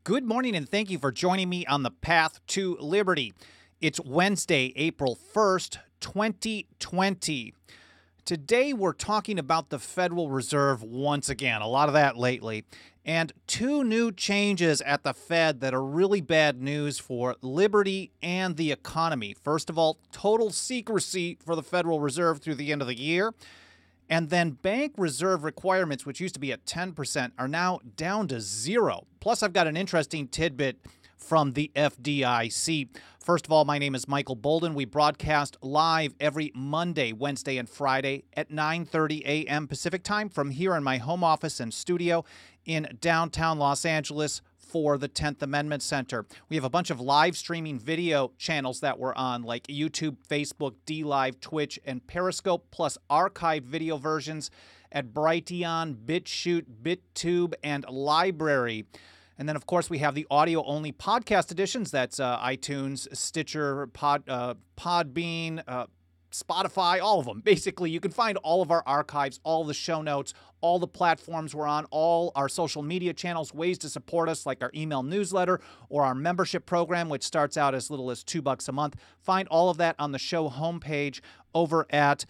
Good morning, and thank you for joining me on the Path to Liberty. It's Wednesday, April 1st, 2020. Today, we're talking about the Federal Reserve once again, a lot of that lately, and two new changes at the Fed that are really bad news for liberty and the economy. First of all, total secrecy for the Federal Reserve through the end of the year. And then bank reserve requirements, which used to be at 10%, are now down to zero. Plus, I've got an interesting tidbit from the FDIC. First of all, my name is Michael Bolden. We broadcast live every Monday, Wednesday, and Friday at 9:30 a.m. Pacific time from here in my home office and studio in downtown Los Angeles for the 10th Amendment Center. We have a bunch of live streaming video channels that we're on, like YouTube, Facebook, DLive, Twitch, and Periscope, plus archived video versions at Brighteon, BitChute, BitTube, and Library. And then, of course, we have the audio-only podcast editions. That's iTunes, Stitcher, Podbean, Spotify, all of them. Basically, you can find all of our archives, all the show notes, all the platforms we're on, all our social media channels, ways to support us, like our email newsletter or our membership program, which starts out as little as $2 a month. Find all of that on the show homepage over at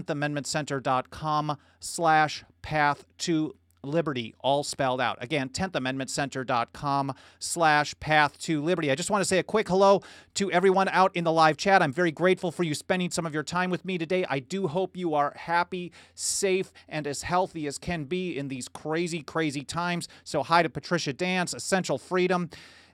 10thamendmentcenter.com/path to Liberty, all spelled out. Again, 10thamendmentcenter.com/path to Liberty. I just want to say a quick hello to everyone out in the live chat. I'm very grateful for you spending some of your time with me today. I do hope you are happy, safe, and as healthy as can be in these crazy, crazy times. So hi to Patricia Dance, Essential Freedom,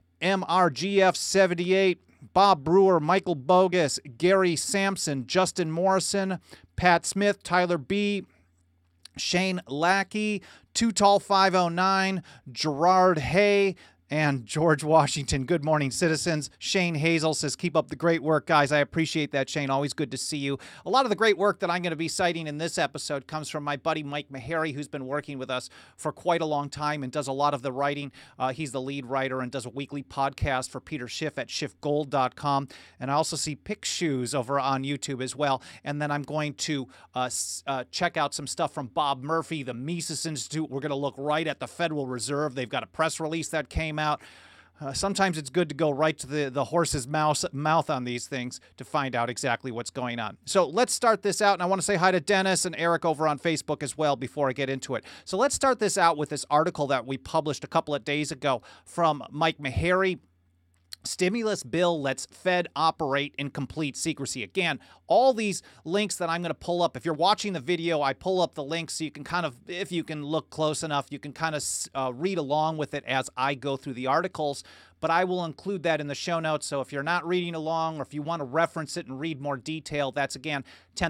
MRGF78, Bob Brewer, Michael Bogus, Gary Sampson, Justin Morrison, Pat Smith, Tyler B., Shane Lackey, Too Tall 509, Gerard Hay, and George Washington. Good morning, citizens. Shane Hazel says, keep up the great work, guys. I appreciate that, Shane. Always good to see you. A lot of the great work that I'm going to be citing in this episode comes from my buddy Mike Maharrey, who's been working with us for quite a long time and does a lot of the writing. He's the lead writer and does a weekly podcast for Peter Schiff at schiffgold.com. And I also see Pick Shoes over on YouTube as well. And then I'm going to check out some stuff from Bob Murphy, the Mises Institute. We're going to look right at the Federal Reserve. They've got a press release that came out. Sometimes it's good to go right to the horse's mouth on these things to find out exactly what's going on. So let's start this out, and I want to say hi to Dennis and Eric over on Facebook as well before I get into it. So let's start this out with this article that we published a couple of days ago from Mike Maharrey. Stimulus bill lets Fed operate in complete secrecy. Again, all these links that I'm going to pull up, if you're watching the video, I pull up the links so you can kind of, if you can look close enough, you can kind of read along with it as I go through the articles. But I will include that in the show notes. So if you're not reading along or if you want to reference it and read more detail, that's again,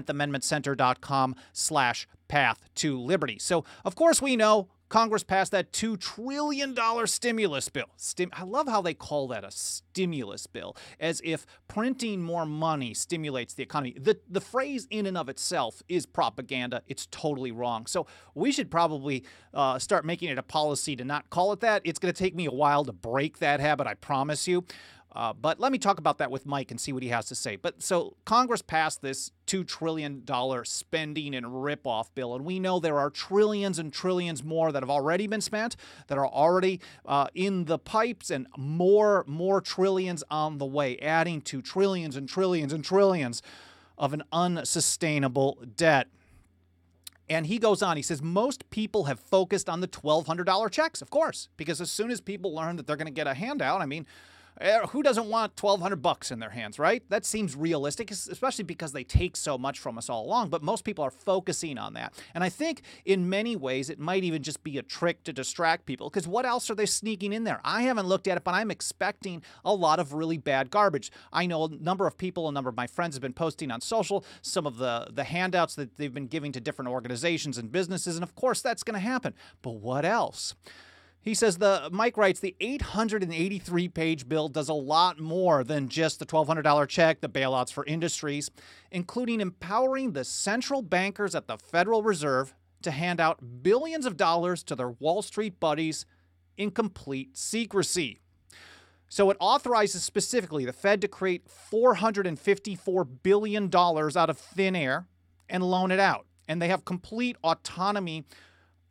10thamendmentcenter.com/path to Liberty. So, of course, we know Congress passed that $2 trillion stimulus bill. I love how they call that a stimulus bill, as if printing more money stimulates the economy. The phrase in and of itself is propaganda. It's totally wrong. So we should probably start making it a policy to not call it that. It's going to take me a while to break that habit, I promise you. But let me talk about that with Mike and see what he has to say. But so Congress passed this $2 trillion spending and ripoff bill, and we know there are trillions and trillions more that have already been spent, that are already in the pipes, and more trillions on the way, adding to trillions and trillions and trillions of an unsustainable debt. And he goes on, he says, most people have focused on the $1,200 checks, of course, because as soon as people learn that they're going to get a handout, I mean, who doesn't want $1,200 in their hands, right? That seems realistic, especially because they take so much from us all along. But most people are focusing on that. And I think in many ways it might even just be a trick to distract people, because what else are they sneaking in there? I haven't looked at it, but I'm expecting a lot of really bad garbage. I know a number of people, a number of my friends have been posting on social some of the handouts that they've been giving to different organizations and businesses. And of course, that's going to happen. But what else? He says, Mike writes, the 883-page bill does a lot more than just the $1,200 check, the bailouts for industries, including empowering the central bankers at the Federal Reserve to hand out billions of dollars to their Wall Street buddies in complete secrecy. So it authorizes specifically the Fed to create $454 billion out of thin air and loan it out. And they have complete autonomy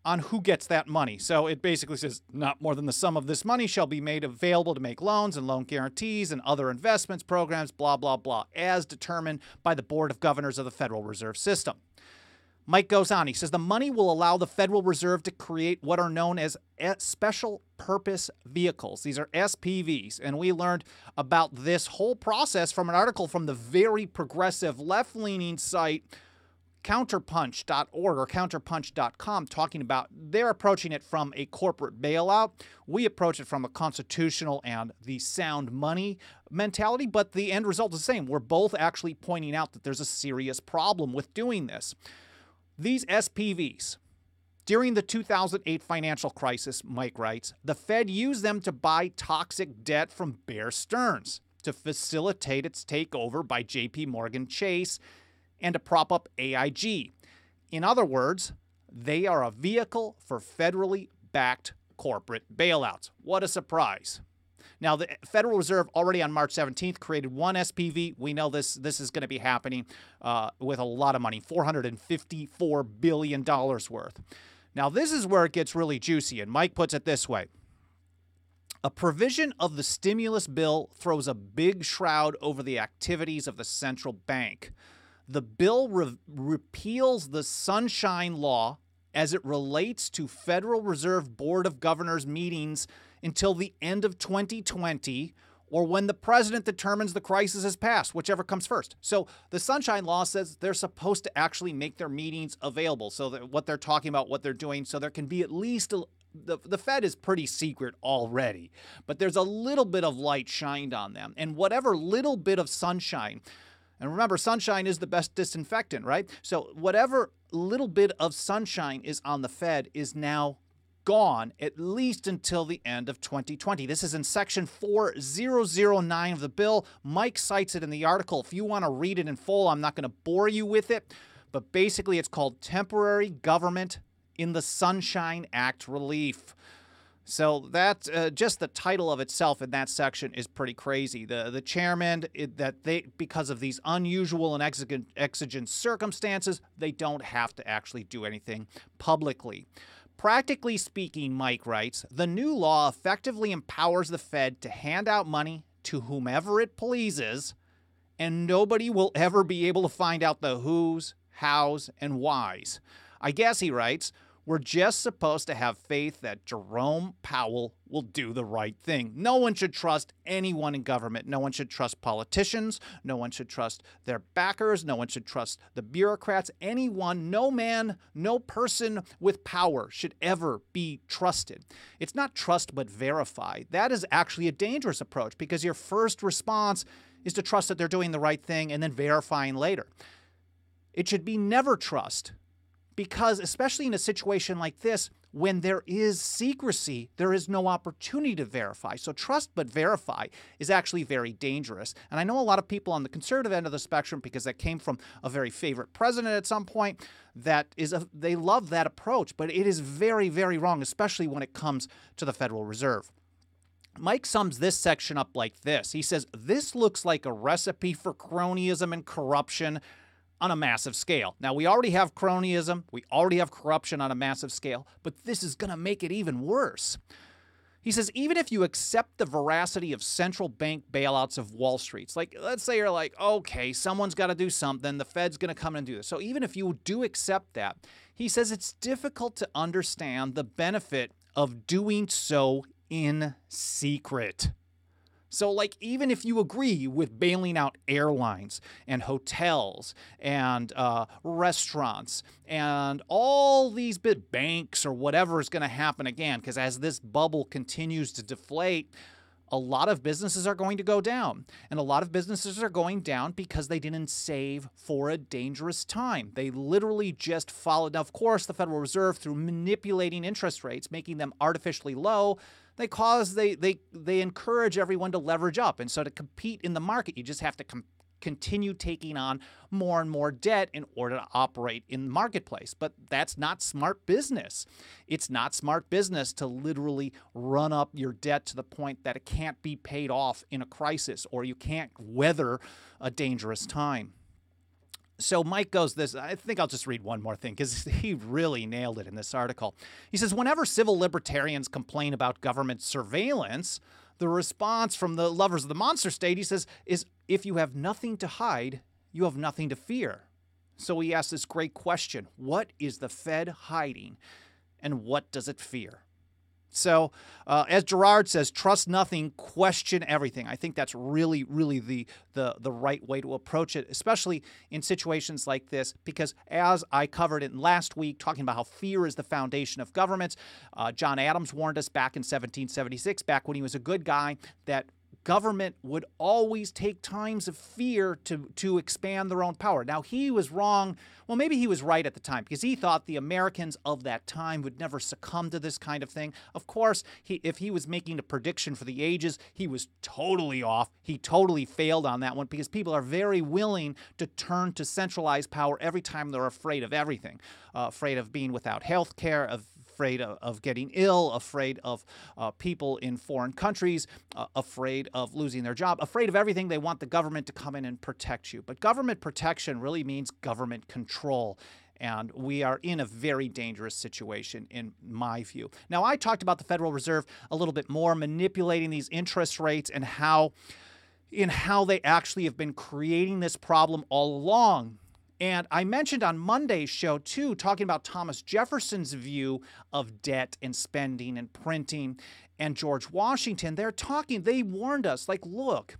on who gets that money. So it basically says not more than the sum of this money shall be made available to make loans and loan guarantees and other investments programs, blah, blah, blah, as determined by the Board of Governors of the Federal Reserve System. Mike goes on. He says the money will allow the Federal Reserve to create what are known as special purpose vehicles. These are SPVs. And we learned about this whole process from an article from the very progressive left-leaning site counterpunch.org or counterpunch.com, talking about they're approaching it from a corporate bailout. We approach it from a constitutional and the sound money mentality, but the end result is the same. We're both actually pointing out that there's a serious problem with doing this. These SPVs, during the 2008 financial crisis, Mike writes, the Fed used them to buy toxic debt from Bear Stearns to facilitate its takeover by JP Morgan Chase and to prop up AIG. In other words, they are a vehicle for federally backed corporate bailouts. What a surprise. Now, the Federal Reserve already on March 17th created one SPV. We know this is going to be happening with a lot of money, $454 billion worth. Now, this is where it gets really juicy, and Mike puts it this way. A provision of the stimulus bill throws a big shroud over the activities of the central bank. The bill repeals the Sunshine Law as it relates to Federal Reserve Board of Governors meetings until the end of 2020 or when the president determines the crisis has passed, whichever comes first. So the Sunshine Law says they're supposed to actually make their meetings available, so that what they're talking about, what they're doing, so there can be at least the Fed is pretty secret already, but there's a little bit of light shined on them. And whatever little bit of sunshine, and remember, sunshine is the best disinfectant, right? So whatever little bit of sunshine is on the Fed is now gone, at least until the end of 2020. This is in Section 4009 of the bill. Mike cites it in the article. If you want to read it in full, I'm not going to bore you with it. But basically, it's called Temporary Government in the Sunshine Act Relief. So that just the title of itself in that section is pretty crazy. The chairman, because of these unusual and exigent circumstances, they don't have to actually do anything publicly. Practically speaking, Mike writes, the new law effectively empowers the Fed to hand out money to whomever it pleases, and nobody will ever be able to find out the who's, how's, and why's. I guess, he writes, we're just supposed to have faith that Jerome Powell will do the right thing. No one should trust anyone in government. No one should trust politicians. No one should trust their backers. No one should trust the bureaucrats. Anyone, no man, no person with power should ever be trusted. It's not trust but verify. That is actually a dangerous approach because your first response is to trust that they're doing the right thing and then verifying later. It should be never trust. Because especially in a situation like this, when there is secrecy, there is no opportunity to verify. So trust but verify is actually very dangerous. And I know a lot of people on the conservative end of the spectrum, because that came from a very favorite president at some point, they love that approach. But it is very, very wrong, especially when it comes to the Federal Reserve. Mike sums this section up like this. He says, this looks like a recipe for cronyism and corruption on a massive scale. Now, we already have cronyism, we already have corruption on a massive scale, but this is going to make it even worse. He says, even if you accept the veracity of central bank bailouts of Wall Street, like let's say you're like, okay, someone's got to do something, the Fed's going to come in and do this. So even if you do accept that, he says it's difficult to understand the benefit of doing so in secret. So, like, even if you agree with bailing out airlines and hotels and restaurants and all these big banks or whatever is going to happen again, because as this bubble continues to deflate, a lot of businesses are going to go down. And a lot of businesses are going down because they didn't save for a dangerous time. They literally just followed. Now, of course, the Federal Reserve, through manipulating interest rates, making them artificially low, they encourage everyone to leverage up. And so to compete in the market, you just have to continue taking on more and more debt in order to operate in the marketplace. But that's not smart business. It's not smart business to literally run up your debt to the point that it can't be paid off in a crisis or you can't weather a dangerous time. So Mike goes this, I think I'll just read one more thing because he really nailed it in this article. He says, whenever civil libertarians complain about government surveillance, the response from the lovers of the monster state, he says, is if you have nothing to hide, you have nothing to fear. So he asks this great question, what is the Fed hiding and what does it fear? So, as Gerard says, trust nothing, question everything. I think that's really, really the right way to approach it, especially in situations like this, because as I covered it last week, talking about how fear is the foundation of governments, John Adams warned us back in 1776, back when he was a good guy, that government would always take times of fear to expand their own power. Now, he was wrong. Well, maybe he was right at the time because he thought the Americans of that time would never succumb to this kind of thing. Of course, if he was making a prediction for the ages, he was totally off. He totally failed on that one because people are very willing to turn to centralized power every time they're afraid of everything, afraid of being without health care, afraid of getting ill, afraid of people in foreign countries, afraid of losing their job, afraid of everything. They want the government to come in and protect you. But government protection really means government control. And we are in a very dangerous situation, in my view. Now, I talked about the Federal Reserve a little bit more, manipulating these interest rates and how they actually have been creating this problem all along. And I mentioned on Monday's show, too, talking about Thomas Jefferson's view of debt and spending and printing, and George Washington. They warned us, like, look,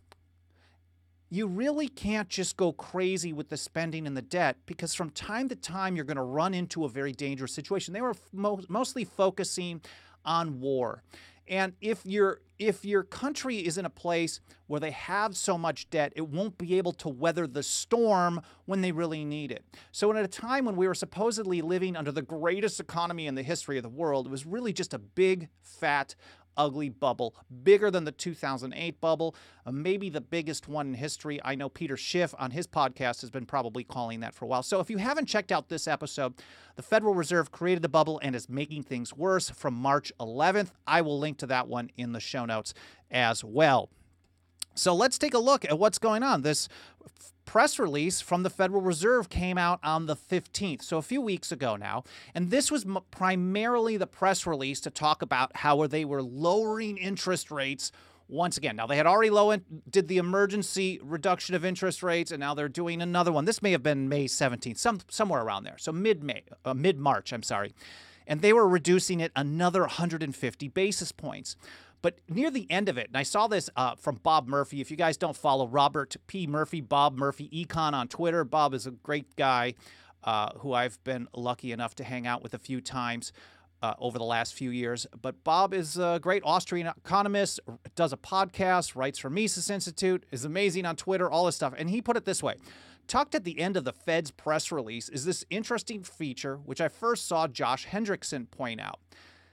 you really can't just go crazy with the spending and the debt because from time to time you're going to run into a very dangerous situation. They were mostly focusing on war. And if your country is in a place where they have so much debt, it won't be able to weather the storm when they really need it. So at a time when we were supposedly living under the greatest economy in the history of the world, it was really just a big, fat, ugly bubble, bigger than the 2008 bubble, maybe the biggest one in history. I know Peter Schiff on his podcast has been probably calling that for a while. So if you haven't checked out this episode, the Federal Reserve created the bubble and is making things worse from March 11th. I will link to that one in the show notes as well. So let's take a look at what's going on. This press release from the Federal Reserve came out on the 15th, so a few weeks ago now. And this was primarily the press release to talk about how they were lowering interest rates once again. Now, they had already did the emergency reduction of interest rates, and now they're doing another one. This may have been May 17th, somewhere around there. So mid-March, I'm sorry. And they were reducing it another 150 basis points. But near the end of it, and I saw this from Bob Murphy. If you guys don't follow Robert P. Murphy, Bob Murphy Econ on Twitter, Bob is a great guy who I've been lucky enough to hang out with a few times over the last few years. But Bob is a great Austrian economist, does a podcast, writes for Mises Institute, is amazing on Twitter, all this stuff. And he put it this way. Tucked at the end of the Fed's press release is this interesting feature, which I first saw Josh Hendrickson point out.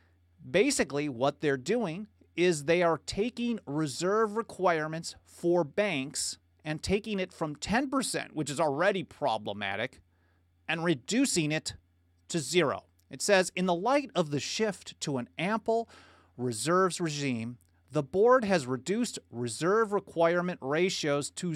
Basically, what they're doing is they are taking reserve requirements for banks and taking it from 10%, which is already problematic, and reducing it to zero. It says, in the light of the shift to an ample reserves regime, the board has reduced reserve requirement ratios to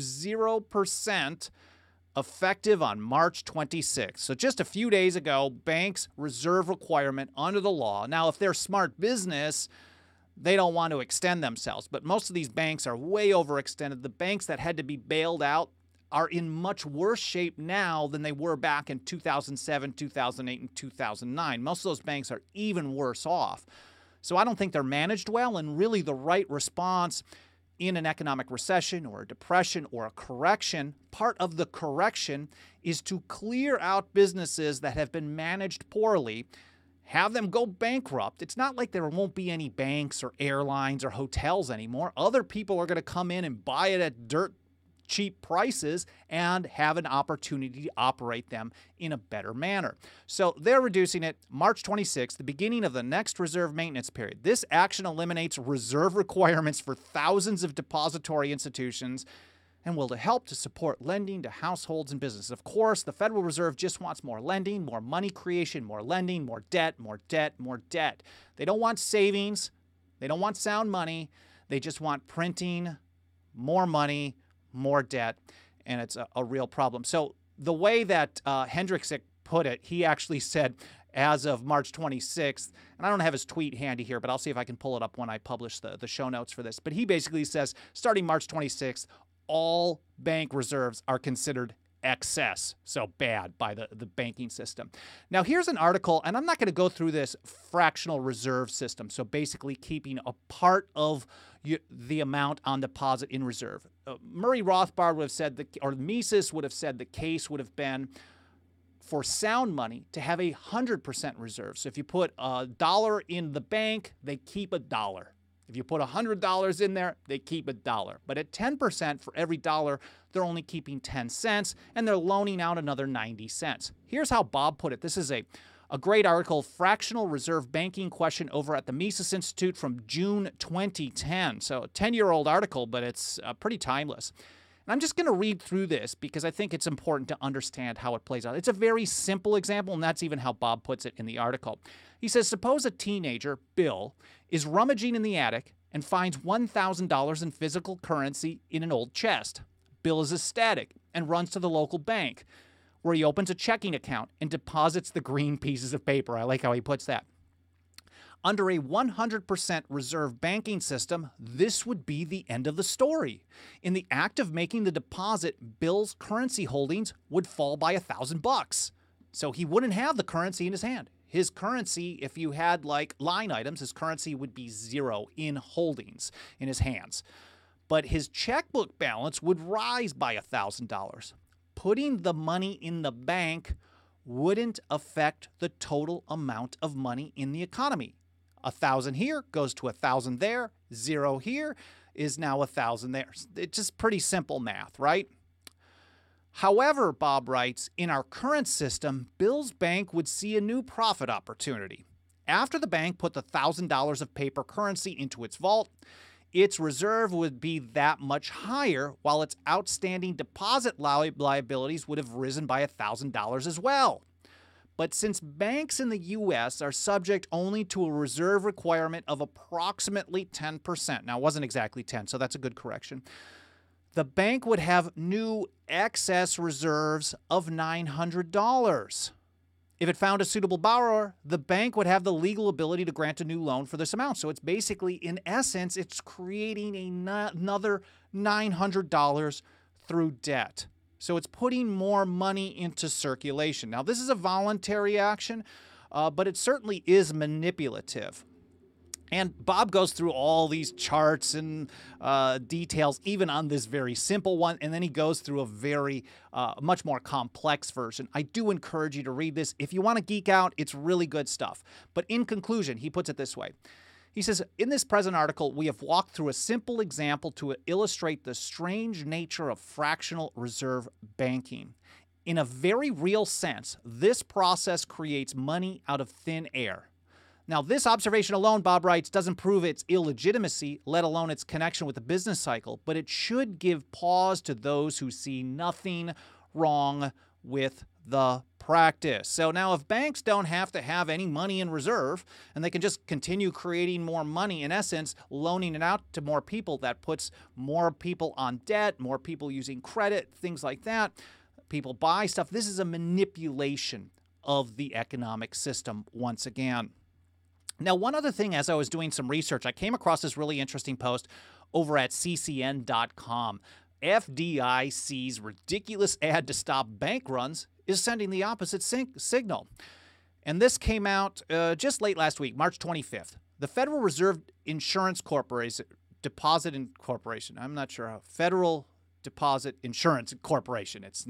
0% effective on March 26th. So just a few days ago, banks' reserve requirement under the law. Now, if they're smart business, they don't want to extend themselves, but most of these banks are way overextended. The banks that had to be bailed out are in much worse shape now than they were back in 2007, 2008, and 2009. Most of those banks are even worse off. So I don't think they're managed well, and really the right response in an economic recession or a depression or a correction, part of the correction is to clear out businesses that have been managed poorly, have them go bankrupt. It's not like there won't be any banks or airlines or hotels anymore. Other people are going to come in and buy it at dirt cheap prices and have an opportunity to operate them in a better manner. So they're reducing it March 26th, the beginning of the next reserve maintenance period. This action eliminates reserve requirements for thousands of depository institutions and will help to support lending to households and businesses. Of course, the Federal Reserve just wants more lending, more money creation, more lending, more debt, more debt, more debt. They don't want savings. They don't want sound money. They just want printing, more money, more debt, and it's a real problem. So the way that Hendriksick put it, he actually said, as of March 26th, and I don't have his tweet handy here, but I'll see if I can pull it up when I publish the show notes for this. But he basically says, starting March 26th, all bank reserves are considered excess, so bad by the banking system. Now, here's an article, and I'm not going to go through this fractional reserve system, so basically keeping a part of the amount on deposit in reserve. Murray Rothbard would have said, or Mises would have said the case would have been for sound money to have 100% reserve. So if you put $1 in the bank, they keep $1. If you put $100 in there, they keep $1. But at 10% for every dollar, they're only keeping 10 cents, and they're loaning out another 90 cents. Here's how Bob put it. This is a great article, Fractional Reserve Banking Question, over at the Mises Institute from June 2010. So a 10-year-old article, but it's pretty timeless. And I'm just going to read through this because I think it's important to understand how it plays out. It's a very simple example, and that's even how Bob puts it in the article. He says, suppose a teenager, Bill, is rummaging in the attic and finds $1,000 in physical currency in an old chest. Bill is ecstatic and runs to the local bank, where he opens a checking account and deposits the green pieces of paper. I like how he puts that. Under a 100% reserve banking system, this would be the end of the story. In the act of making the deposit, Bill's currency holdings would fall by $1,000. So he wouldn't have the currency in his hand. His currency, if you had like line items, his currency would be zero in holdings in his hands. But his checkbook balance would rise by $1,000. Putting the money in the bank wouldn't affect the total amount of money in the economy. 1,000 here goes to 1,000 there. 0 here is now 1,000 there. It's just pretty simple math, right? However, Bob writes, in our current system, Bill's bank would see a new profit opportunity. After the bank put the $1,000 of paper currency into its vault, its reserve would be that much higher, while its outstanding deposit liabilities would have risen by $1,000 as well. But since banks in the U.S. are subject only to a reserve requirement of approximately 10%, now it wasn't exactly 10, so that's a good correction, the bank would have new excess reserves of $900. If it found a suitable borrower, the bank would have the legal ability to grant a new loan for this amount. So it's basically, in essence, it's creating another $900 through debt. So it's putting more money into circulation. Now, this is a voluntary action, but it certainly is manipulative. And Bob goes through all these charts and details, even on this very simple one, and then he goes through a very much more complex version. I do encourage you to read this. If you want to geek out, it's really good stuff. But in conclusion, he puts it this way. He says, in this present article, we have walked through a simple example to illustrate the strange nature of fractional reserve banking. In a very real sense, this process creates money out of thin air. Now, this observation alone, Bob writes, doesn't prove its illegitimacy, let alone its connection with the business cycle, but it should give pause to those who see nothing wrong with the practice. So now if banks don't have to have any money in reserve and they can just continue creating more money, in essence, loaning it out to more people, that puts more people on debt, more people using credit, things like that. People buy stuff. This is a manipulation of the economic system once again. Now, one other thing, as I was doing some research, I came across this really interesting post over at ccn.com. FDIC's ridiculous ad to stop bank runs is sending the opposite signal. And this came out just late last week, March 25th. The Federal Reserve Insurance Corporation, Deposit Corporation, I'm not sure how, Federal Deposit Insurance Corporation, it's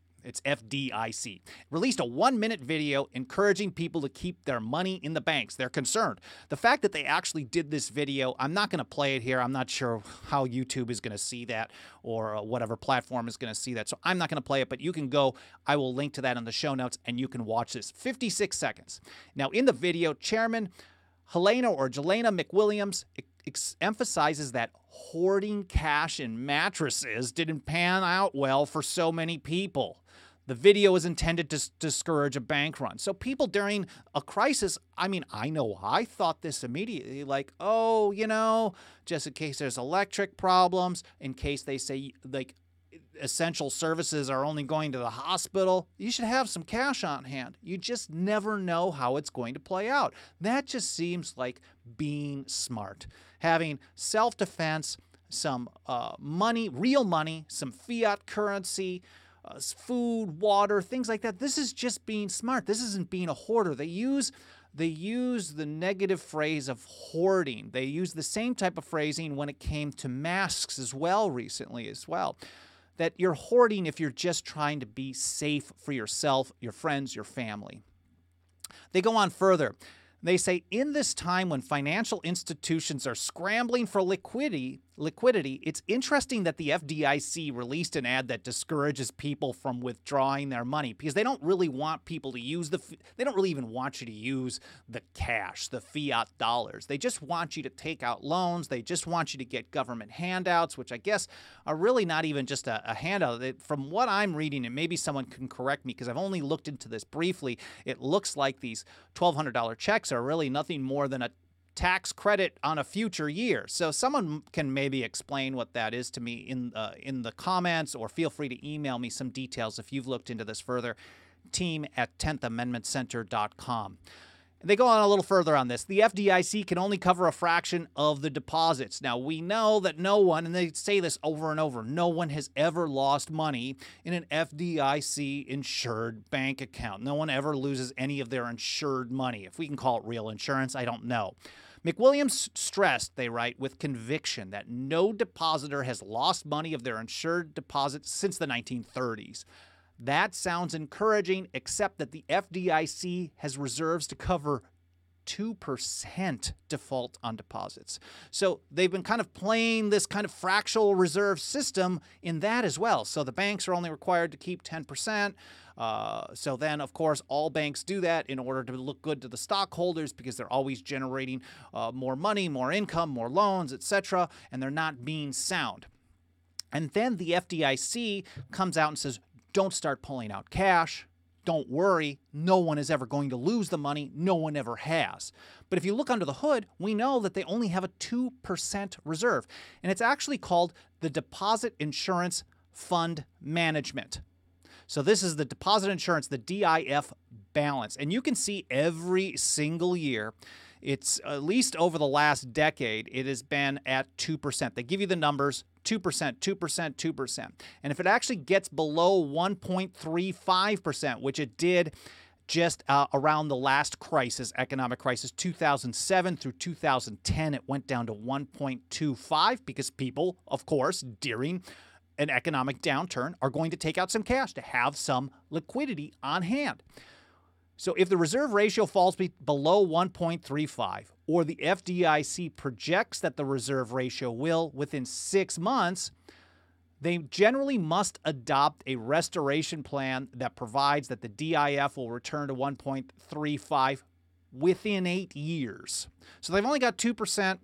FDIC, released a 1-minute video encouraging people to keep their money in the banks. They're concerned. The fact that they actually did this video, I'm not going to play it here. I'm not sure how YouTube is going to see that or whatever platform is going to see that. So I'm not going to play it, but you can go. I will link to that in the show notes, and you can watch this. 56 seconds. Now, in the video, Chairman Jelena McWilliams emphasizes that hoarding cash in mattresses didn't pan out well for so many people. The video is intended to discourage a bank run. So people during a crisis, I know I thought this immediately, like, oh, just in case there's electric problems, in case they say, like, essential services are only going to the hospital, you should have some cash on hand. You just never know how it's going to play out. That just seems like being smart. Having self-defense, some money, real money, some fiat currency, food, water, things like that. This is just being smart. This isn't being a hoarder. They use the negative phrase of hoarding. They use the same type of phrasing when it came to masks as well recently as well. That you're hoarding if you're just trying to be safe for yourself, your friends, your family. They go on further. They say, in this time when financial institutions are scrambling for liquidity, it's interesting that the FDIC released an ad that discourages people from withdrawing their money because they don't really want people to use they don't really even want you to use the cash, the fiat dollars. They just want you to take out loans. They just want you to get government handouts, which I guess are really not even just a handout. From what I'm reading, and maybe someone can correct me because I've only looked into this briefly, it looks like these $1,200 checks are really nothing more than a tax credit on a future year. So someone can maybe explain what that is to me in the comments, or feel free to email me some details if you've looked into this further. team@10thamendmentcenter.com. They go on a little further on this. The FDIC can only cover a fraction of the deposits. Now, we know that no one, and they say this over and over, no one has ever lost money in an FDIC-insured bank account. No one ever loses any of their insured money. If we can call it real insurance, I don't know. McWilliams stressed, they write, with conviction that no depositor has lost money of their insured deposits since the 1930s. That sounds encouraging, except that the FDIC has reserves to cover 2% default on deposits. So they've been kind of playing this kind of fractional reserve system in that as well. So the banks are only required to keep 10%. So then, of course, all banks do that in order to look good to the stockholders because they're always generating more money, more income, more loans, etc., and they're not being sound. And then the FDIC comes out and says, don't start pulling out cash. Don't worry. No one is ever going to lose the money. No one ever has. But if you look under the hood, we know that they only have a 2% reserve. And it's actually called the Deposit Insurance Fund Management. So this is the deposit insurance, the DIF balance. And you can see every single year, it's at least over the last decade, it has been at 2%. They give you the numbers, 2%, 2%, 2%. And if it actually gets below 1.35%, which it did just around the last crisis, economic crisis, 2007 through 2010, it went down to 1.25 because people, of course, during an economic downturn are going to take out some cash to have some liquidity on hand. So if the reserve ratio falls below 1.35, or the FDIC projects that the reserve ratio will within 6 months, they generally must adopt a restoration plan that provides that the DIF will return to 1.35 within 8 years. So they've only got 2%.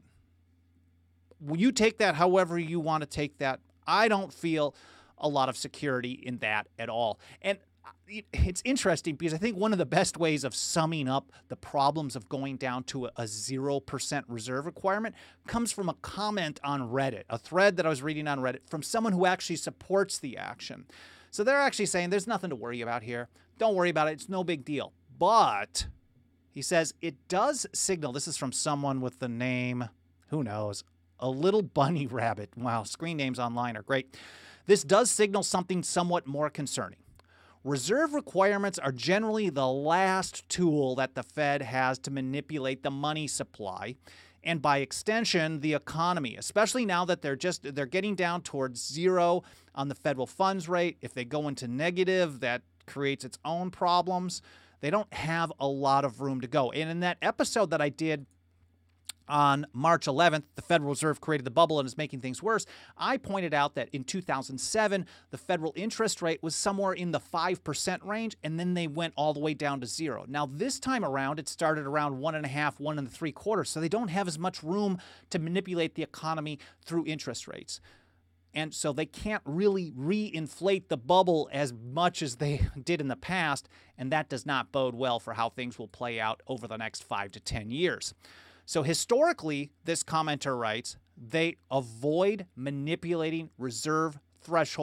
You take that however you want to take that. I don't feel a lot of security in that at all. And it's interesting because I think one of the best ways of summing up the problems of going down to a 0% reserve requirement comes from a comment on Reddit, a thread that I was reading on Reddit from someone who actually supports the action. So they're actually saying there's nothing to worry about here. Don't worry about it. It's no big deal. But he says it does signal, this is from someone with the name, who knows, a little bunny rabbit. Wow, screen names online are great. This does signal something somewhat more concerning. Reserve requirements are generally the last tool that the Fed has to manipulate the money supply and, by extension, the economy, especially now that they're getting down towards zero on the federal funds rate. If they go into negative, that creates its own problems. They don't have a lot of room to go. And in that episode that I did on March 11th, the Federal Reserve created the bubble and is making things worse, I pointed out that in 2007, the federal interest rate was somewhere in the 5% range, and then they went all the way down to zero. Now, this time around, it started around 1.5%, 1.75%, so they don't have as much room to manipulate the economy through interest rates. And so they can't really re-inflate the bubble as much as they did in the past, and that does not bode well for how things will play out over the next 5 to 10 years. So historically, this commenter writes, they avoid manipulating reserve thresholds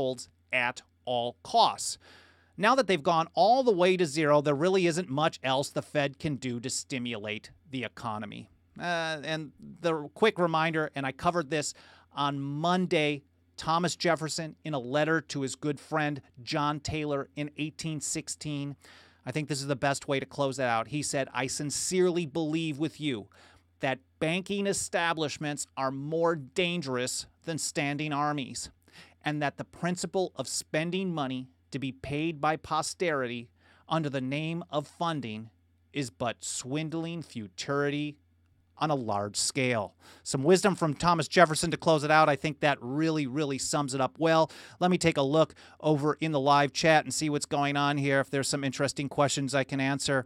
at all costs. Now that they've gone all the way to zero, there really isn't much else the Fed can do to stimulate the economy. And the quick reminder, and I covered this on Monday, Thomas Jefferson, in a letter to his good friend John Taylor in 1816, I think this is the best way to close that out. He said, "I sincerely believe with you that banking establishments are more dangerous than standing armies, and that the principle of spending money to be paid by posterity under the name of funding is but swindling futurity on a large scale." Some wisdom from Thomas Jefferson to close it out. I think that really sums it up well. Let me take a look over in the live chat and see what's going on here, if there's some interesting questions I can answer.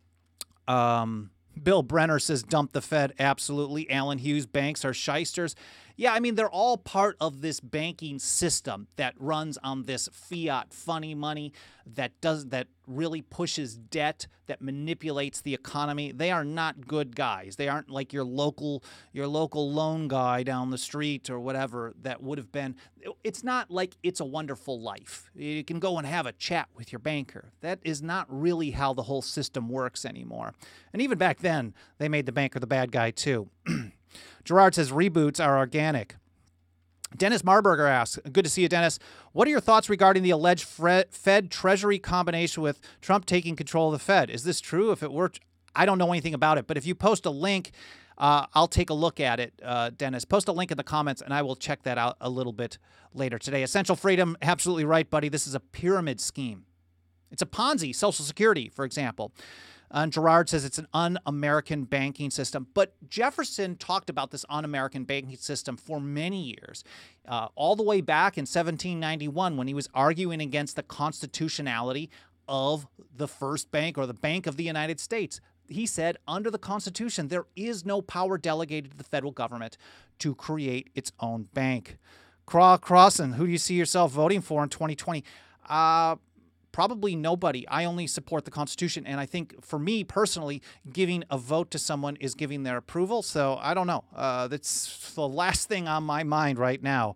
Bill Brenner says, dump the Fed. Absolutely. Alan Hughes, banks are shysters. Yeah, I mean, they're all part of this banking system that runs on this fiat funny money that really pushes debt, that manipulates the economy. They are not good guys. They aren't like your local loan guy down the street or whatever that would have been. It's not like It's a Wonderful Life. You can go and have a chat with your banker. That is not really how the whole system works anymore. And even back then, they made the banker the bad guy too. Gerard says reboots are organic. Dennis Marburger asks, good to see you, Dennis. What are your thoughts regarding the alleged Fed Treasury combination with Trump taking control of the Fed? Is this true? If it were, I don't know anything about it, but if you post a link, I'll take a look at it, Dennis. Post a link in the comments, and I will check that out a little bit later today. Essential Freedom, absolutely right, buddy. This is a pyramid scheme. It's a Ponzi, Social Security, for example. And Gerard says it's an un-American banking system. But Jefferson talked about this un-American banking system for many years, all the way back in 1791 when he was arguing against the constitutionality of the first bank, or the Bank of the United States. He said under the Constitution, there is no power delegated to the federal government to create its own bank. Crossan, who do you see yourself voting for in 2020? Probably nobody. I only support the Constitution, and I think for me personally, giving a vote to someone is giving their approval, so I don't know. That's the last thing on my mind right now.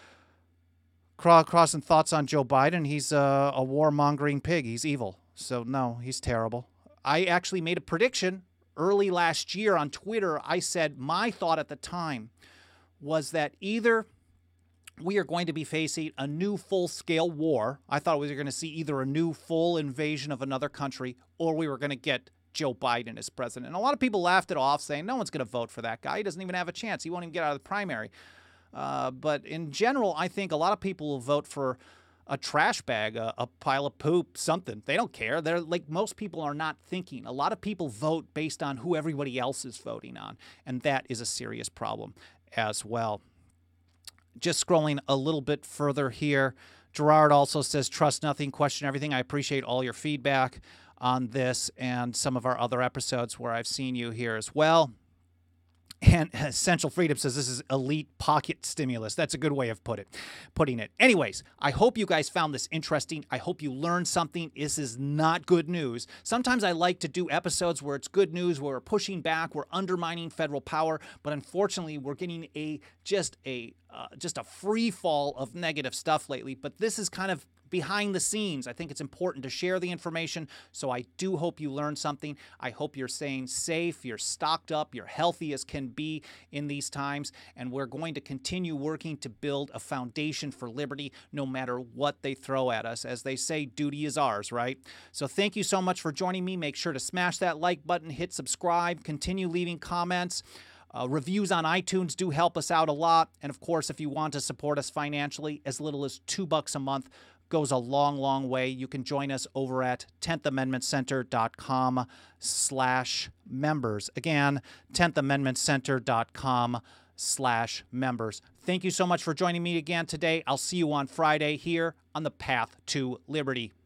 Crossing thoughts on Joe Biden. He's a warmongering pig. He's evil. So no, he's terrible. I actually made a prediction early last year on Twitter. I said my thought at the time was that either we are going to be facing a new full-scale war. I thought we were going to see either a new full invasion of another country, or we were going to get Joe Biden as president. And a lot of people laughed it off, saying no one's going to vote for that guy. He doesn't even have a chance. He won't even get out of the primary. But in general, I think a lot of people will vote for a trash bag, a pile of poop, something. They don't care. They're like, most people are not thinking. A lot of people vote based on who everybody else is voting on, and that is a serious problem as well. Just scrolling a little bit further here, Gerard also says, trust nothing, question everything. I appreciate all your feedback on this and some of our other episodes where I've seen you here as well. And Essential Freedom says this is elite pocket stimulus. That's a good way of putting it. Anyways, I hope you guys found this interesting. I hope you learned something. This is not good news. Sometimes I like to do episodes where it's good news, where we're pushing back, we're undermining federal power, but unfortunately we're getting just a free fall of negative stuff lately. But this is kind of behind the scenes. I think it's important to share the information, so I do hope you learned something. I hope you're staying safe, you're stocked up, you're healthy as can be in these times, and we're going to continue working to build a foundation for liberty no matter what they throw at us. As they say, duty is ours, right? So thank you so much for joining me. Make sure to smash that like button, hit subscribe, continue leaving comments. Reviews on iTunes do help us out a lot. And of course, if you want to support us financially, as little as $2 a month goes a long way. You can join us over at 10thamendmentcenter.com/members. Again, 10thamendmentcenter.com/members. Thank you so much for joining me again today. I'll see you on Friday here on the Path to Liberty.